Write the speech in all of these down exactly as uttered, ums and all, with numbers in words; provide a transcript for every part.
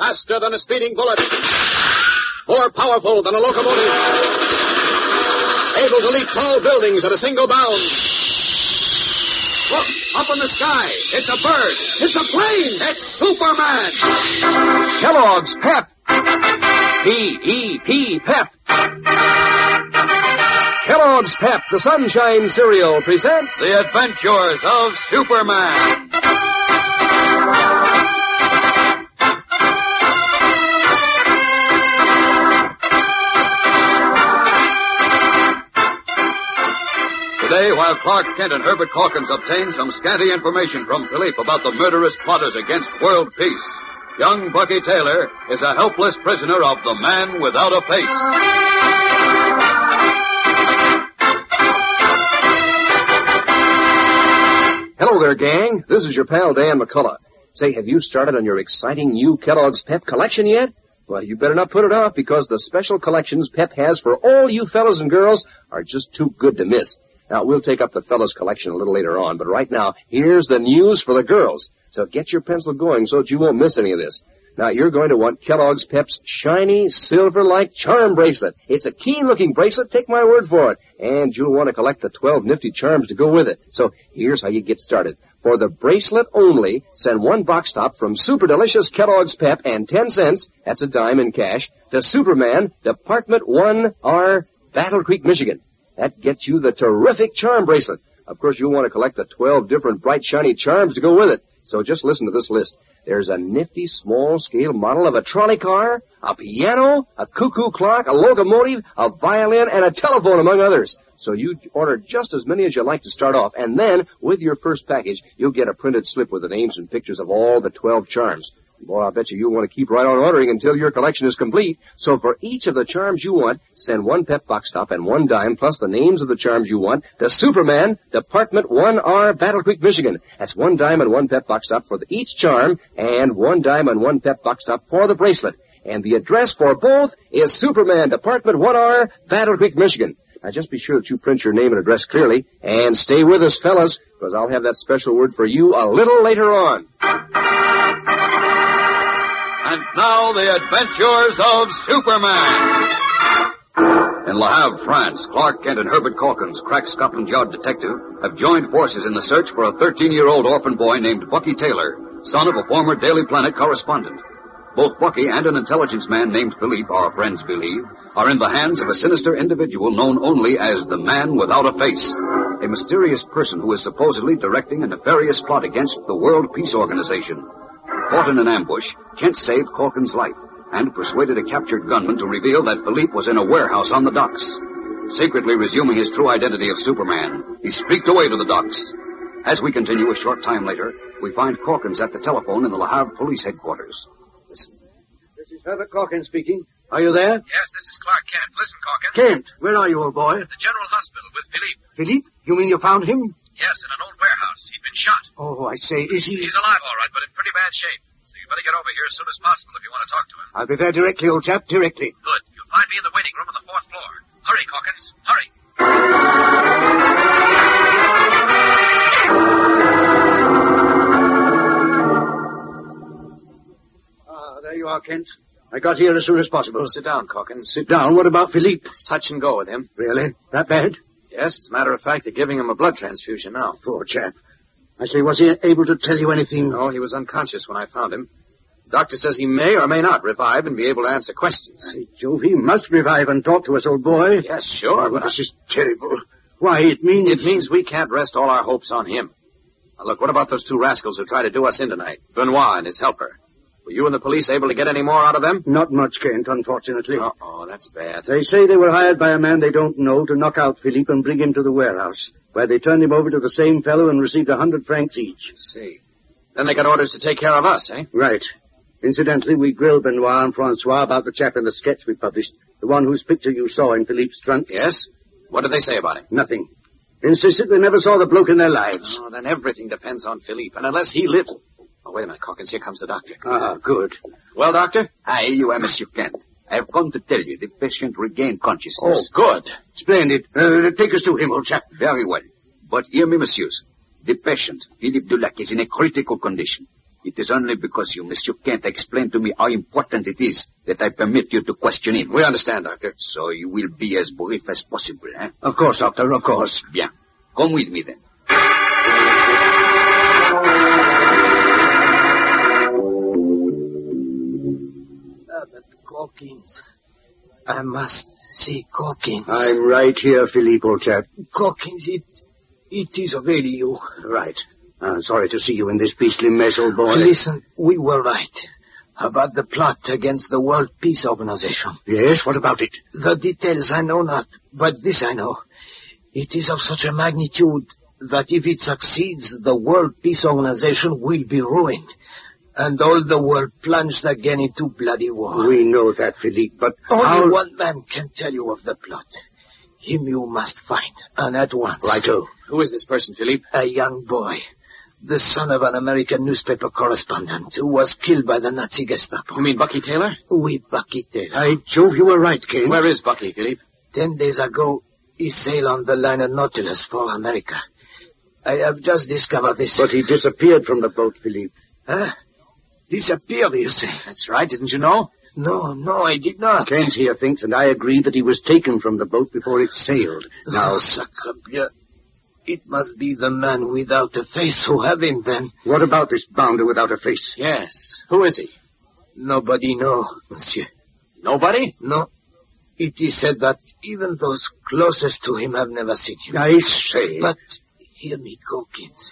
faster than a speeding bullet, more powerful than a locomotive, able to leap tall buildings at a single bound. Look, up in the sky. It's a bird. It's a plane. It's Superman. Kellogg's Pep. P E P, Pep. Kellogg's Pep, the Sunshine Cereal, presents The Adventures of Superman. Today, while Clark Kent and Herbert Calkins obtain some scanty information from Philippe about the murderous plotters against world peace, young Bucky Taylor is a helpless prisoner of the Man Without a Face. Hello there, gang. This is your pal, Dan McCullough. Say, have you started on your exciting new Kellogg's Pep collection yet? Well, you better not put it off, because the special collections Pep has for all you fellas and girls are just too good to miss. Now, we'll take up the fellas' collection a little later on, but right now, here's the news for the girls. So get your pencil going so that you won't miss any of this. Now, you're going to want Kellogg's Pep's shiny, silver-like charm bracelet. It's a keen-looking bracelet, take my word for it. And you'll want to collect the twelve nifty charms to go with it. So here's how you get started. For the bracelet only, send one box top from Super Delicious Kellogg's Pep and ten cents, that's a dime in cash, to Superman, Department one R, Battle Creek, Michigan. That gets you the terrific charm bracelet. Of course, you'll want to collect the twelve different bright, shiny charms to go with it. So just listen to this list. There's a nifty, small-scale model of a trolley car, a piano, a cuckoo clock, a locomotive, a violin, and a telephone, among others. So you order just as many as you like to start off, and then, with your first package, you'll get a printed slip with the names and pictures of all the twelve charms. Boy, I bet you you'll want to keep right on ordering until your collection is complete. So for each of the charms you want, send one Pep box top and one dime, plus the names of the charms you want, to Superman, Department one R, Battle Creek, Michigan. That's one dime and one Pep box top for the, each charm, and one dime and one Pep box top for the bracelet. And the address for both is Superman, Department one R, Battle Creek, Michigan. Now, just be sure that you print your name and address clearly, and stay with us, fellas, because I'll have that special word for you a little later on. And now, the adventures of Superman. In Le Havre, France, Clark Kent and Herbert Calkins, crack Scotland Yard detective, have joined forces in the search for a thirteen-year-old orphan boy named Bucky Taylor, son of a former Daily Planet correspondent. Both Bucky and an intelligence man named Philippe, our friends believe, are in the hands of a sinister individual known only as the Man Without a Face, a mysterious person who is supposedly directing a nefarious plot against the World Peace Organization. Caught in an ambush, Kent saved Calkins' life and persuaded a captured gunman to reveal that Philippe was in a warehouse on the docks. Secretly resuming his true identity of Superman, he streaked away to the docks. As we continue a short time later, we find Calkins at the telephone in the Le Havre police headquarters. Listen. This is Herbert Calkins speaking. Are you there? Yes, this is Clark Kent. Listen, Calkins. Kent, where are you, old boy? At the General Hospital with Philippe. Philippe? You mean you found him? Yes, in an old warehouse. He'd been shot. Oh, I say, is he... He's alive, all right, but in pretty bad shape. So you better get over here as soon as possible if you want to talk to him. I'll be there directly, old chap, directly. Good. You'll find me in the waiting room on the fourth floor. Hurry, Calkins. Hurry. Ah, there you are, Kent. I got here as soon as possible. Sit down, Calkins. Sit down. What about Philippe? It's touch and go with him. Really? That bad? Yes, as a matter of fact, they're giving him a blood transfusion now. Poor chap. I say, was he able to tell you anything? No, he was unconscious when I found him. The doctor says he may or may not revive and be able to answer questions. By Jove, he must revive and talk to us, old boy. Yes, sure, Oh, but this I... is terrible. Why, it means... It means we can't rest all our hopes on him. Now, look, what about those two rascals who tried to do us in tonight? Benoit and his helper. Were you and the police able to get any more out of them? Not much, Kent, unfortunately. Uh-oh, that's bad. They say they were hired by a man they don't know to knock out Philippe and bring him to the warehouse, where they turned him over to the same fellow and received a hundred francs each. I see. Then they got orders to take care of us, eh? Right. Incidentally, we grilled Benoit and Francois about the chap in the sketch we published, the one whose picture you saw in Philippe's trunk. Yes? What did they say about him? Nothing. Insisted they never saw the bloke in their lives. Oh, then everything depends on Philippe, and unless he lives... Oh, wait a minute, Calkins. Here comes the doctor. Ah, good. Well, doctor? Aye, you are Monsieur Kent. I have come to tell you the patient regained consciousness. Oh, good. Splendid. Uh, take us to him, old chap. Very well. But hear me, messieurs. The patient, Philippe Dulac, is in a critical condition. It is only because you, Monsieur Kent, explained to me how important it is that I permit you to question him. We understand, Doctor. So you will be as brief as possible, eh? Of course, Doctor, of course. Bien. Come with me, then. But Calkins, I must see Calkins. I'm right here, Philippe, old chap. Calkins, it, it is really you. Right. I'm sorry to see you in this beastly mess, old boy. Listen, we were right about the plot against the World Peace Organization. Yes, what about it? The details I know not, but this I know. It is of such a magnitude that if it succeeds, the World Peace Organization will be ruined, and all the world plunged again into bloody war. We know that, Philippe, but only how... one man can tell you of the plot. Him you must find, and at once. Righto. Who is this person, Philippe? A young boy, the son of an American newspaper correspondent who was killed by the Nazi Gestapo. You mean Bucky Taylor? Oui, Bucky Taylor. By Jove, you were right, Kent. Where is Bucky, Philippe? Ten days ago, he sailed on the liner Nautilus for America. I have just discovered this. But he disappeared from the boat, Philippe. Huh? Disappeared, you say? That's right, didn't you know? No, no, I did not. Kent here thinks, and I agree, that he was taken from the boat before it sailed. Now, Oh, sacre bleu. It must be the man without a face who have him, then. what about this bounder without a face? Yes. Who is he? Nobody know, monsieur. Nobody? No. It is said that even those closest to him have never seen him. I say... But hear me, Calkins.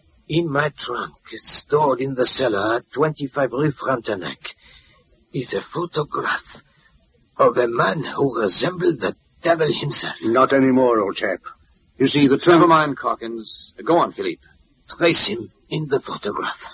In my trunk, stored in the cellar at twenty-five Rue Frontenac, is a photograph of a man who resembled the devil himself. Not anymore, old chap. You see, the trunk... Never mind, Calkins. Go on, Philippe. Trace him in the photograph.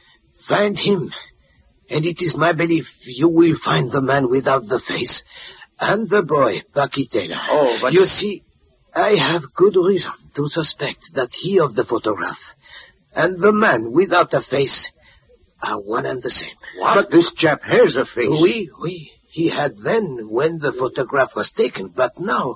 Find him, and it is my belief you will find the man without the face, and the boy, Bucky Taylor. Oh, but... You see, I have good reason to suspect that he of the photograph and the man without a face are one and the same. What? But this chap has a face. Oui, oui. He had then when the photograph was taken, but now...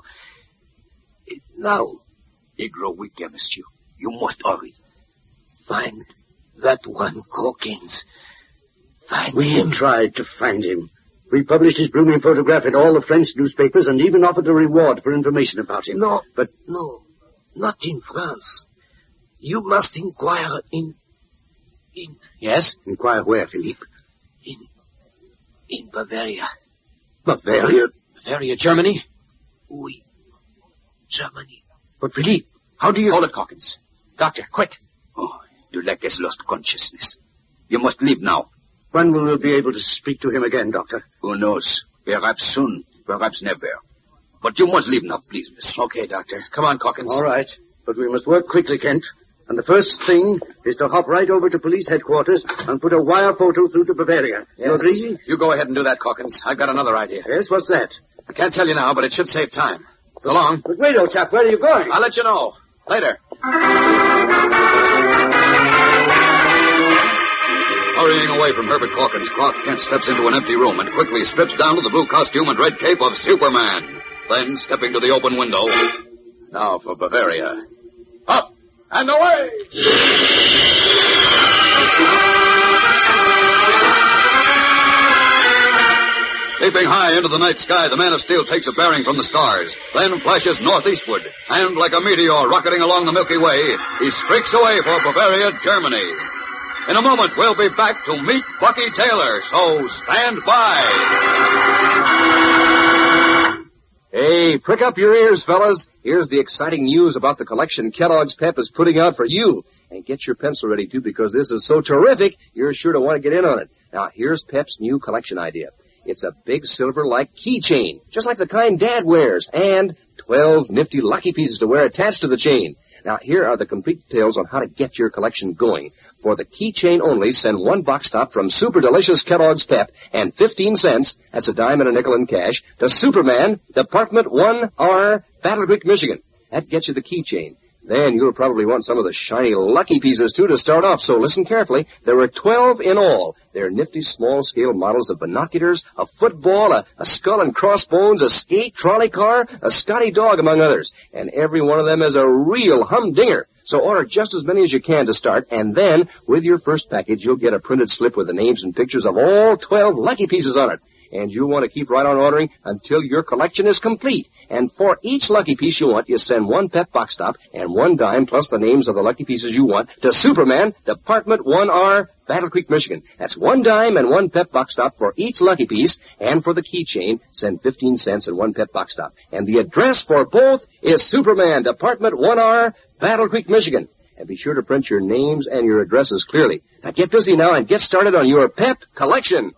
Now... They grow weaker, monsieur. You must hurry. Find that one, Calkins. Find We him. tried to find him. We published his blooming photograph in all the French newspapers and even offered a reward for information about him. No, But no, not in France. You must inquire in... in... Yes? inquire where, Philippe? in... in Bavaria. Bavaria? Bavaria, Germany? Oui, Germany. But, Philippe, how do you... Hold it, Calkins. Doctor, quick. Oh, Dulac has lost consciousness. You must leave now. When will we be able to speak to him again, Doctor? Who knows? Perhaps soon, perhaps never. But you must leave now, please, monsieur. Okay, Doctor. Come on, Calkins. All right, but we must work quickly, Kent. And the first thing is to hop right over to police headquarters and put a wire photo through to Bavaria. You Yes. agree? You go ahead and do that, Calkins. I've got another idea. Yes, what's that? I can't tell you now, but it should save time. So long. But wait, old chap, where are you going? I'll let you know. Later. Hurrying away from Herbert Calkins, Clark Kent steps into an empty room and quickly strips down to the blue costume and red cape of Superman. Then, stepping to the open window... Now for Bavaria. Up and away! Leaping high into the night sky, the Man of Steel takes a bearing from the stars, then flashes northeastward, and like a meteor rocketing along the Milky Way, he streaks away for Bavaria, Germany. In a moment, we'll be back to meet Bucky Taylor, so stand by. Hey, prick up your ears, fellas. Here's the exciting news about the collection Kellogg's Pep is putting out for you. And get your pencil ready, too, because this is so terrific, you're sure to want to get in on it. Now, here's Pep's new collection idea. It's a big silver-like keychain, just like the kind Dad wears, and twelve nifty lucky pieces to wear attached to the chain. Now, here are the complete details on how to get your collection going. For the keychain only, send one box top from Super Delicious Kellogg's Pep and fifteen cents, that's a dime and a nickel in cash, to Superman, Department one R, Battle Creek, Michigan. That gets you the keychain. Then you'll probably want some of the shiny lucky pieces, too, to start off, so listen carefully. There are twelve in all. They're nifty small-scale models of binoculars, a football, a, a skull and crossbones, a skate, trolley car, a Scotty dog, among others. And every one of them is a real humdinger. So order just as many as you can to start, and then, with your first package, you'll get a printed slip with the names and pictures of all twelve Lucky Pieces on it. And you'll want to keep right on ordering until your collection is complete. And for each Lucky Piece you want, you send one Pep box top and one dime plus the names of the Lucky Pieces you want to Superman, Department one R, Battle Creek, Michigan. That's one dime and one Pep box top for each Lucky Piece. And for the keychain, send fifteen cents and one Pep box top. And the address for both is Superman, Department one R, Battle Creek, Michigan. And be sure to print your names and your addresses clearly. Now get busy now and get started on your Pep collection.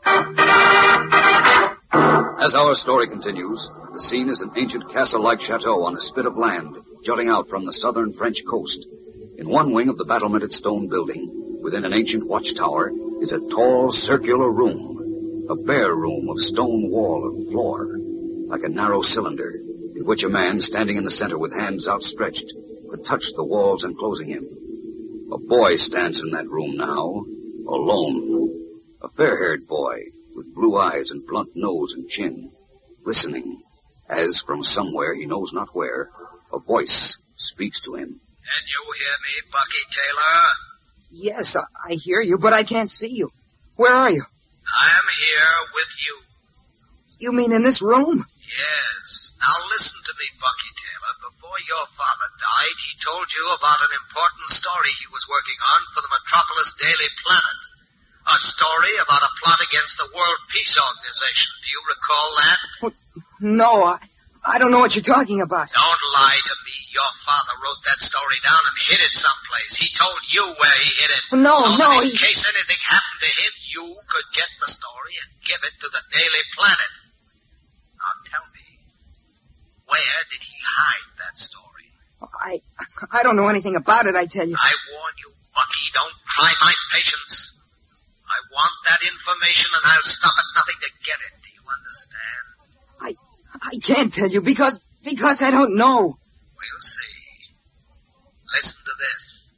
As our story continues, the scene is an ancient castle-like chateau on a spit of land jutting out from the southern French coast. In one wing of the battlemented stone building, within an ancient watchtower, is a tall circular room, a bare room of stone wall and floor, like a narrow cylinder, in which a man standing in the center with hands outstretched could touch the walls enclosing him. A boy stands in that room now, alone, a fair-haired boy, with blue eyes and blunt nose and chin, listening, as from somewhere, he knows not where, a voice speaks to him. Can you hear me, Bucky Taylor? Yes, I, I hear you, but I can't see you. Where are you? I am here with you. You mean in this room? Yes. Now listen to me, Bucky Taylor. Before your father died, he told you about an important story he was working on for the Metropolis Daily Planet. A story about a plot against the World Peace Organization. Do you recall that? No, I, I don't know what you're talking about. Don't lie to me. Your father wrote that story down and hid it someplace. He told you where he hid it. No, so no, that in he... case anything happened to him, you could get the story and give it to the Daily Planet. Now tell me, where did he hide that story? I, I don't know anything about it, I tell you. I warn you, Bucky, don't try my patience. I want that information, and I'll stop at nothing to get it. Do you understand? I I can't tell you because because I don't know. We'll see. Listen to this.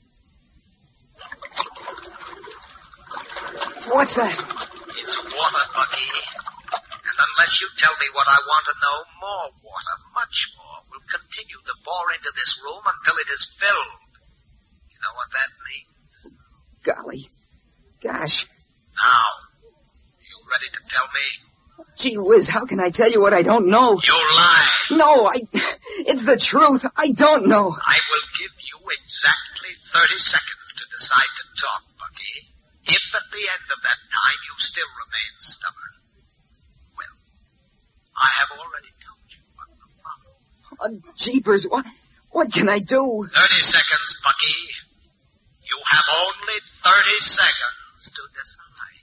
What's that? It's water, Bucky. And unless you tell me what I want to know, more water, much more, will continue to pour into this room until it is filled. You know what that means? Golly. Gosh. Now, you ready to tell me? Gee whiz, how can I tell you what I don't know? You lie. No, I... It's the truth. I don't know. I will give you exactly thirty seconds to decide to talk, Bucky. If at the end of that time you still remain stubborn, well, I have already told you what will follow. Oh, jeepers, what, what can I do? Thirty seconds, Bucky. You have only thirty seconds to decide.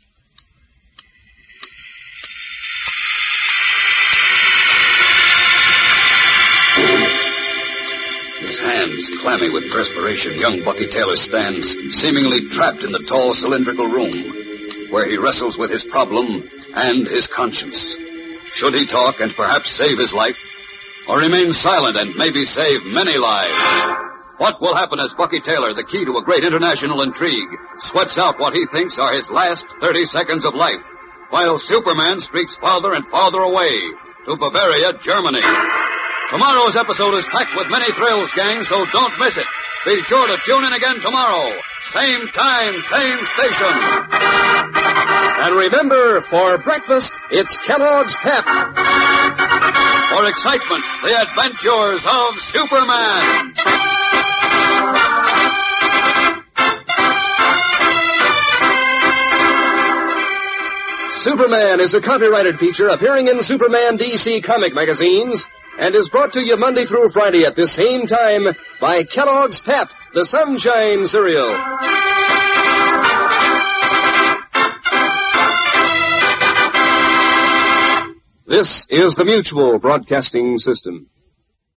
His hands clammy with perspiration, young Bucky Taylor stands, seemingly trapped in the tall cylindrical room, where he wrestles with his problem and his conscience. Should he talk and perhaps save his life, or remain silent and maybe save many lives? What will happen as Bucky Taylor, the key to a great international intrigue, sweats out what he thinks are his last thirty seconds of life, while Superman streaks farther and farther away to Bavaria, Germany? Tomorrow's episode is packed with many thrills, gang, so don't miss it. Be sure to tune in again tomorrow. Same time, same station. And remember, for breakfast, it's Kellogg's Pep. For excitement, the adventures of Superman. Superman is a copyrighted feature appearing in Superman D C comic magazines and is brought to you Monday through Friday at this same time by Kellogg's Pep, the Sunshine Cereal. This is the Mutual Broadcasting System.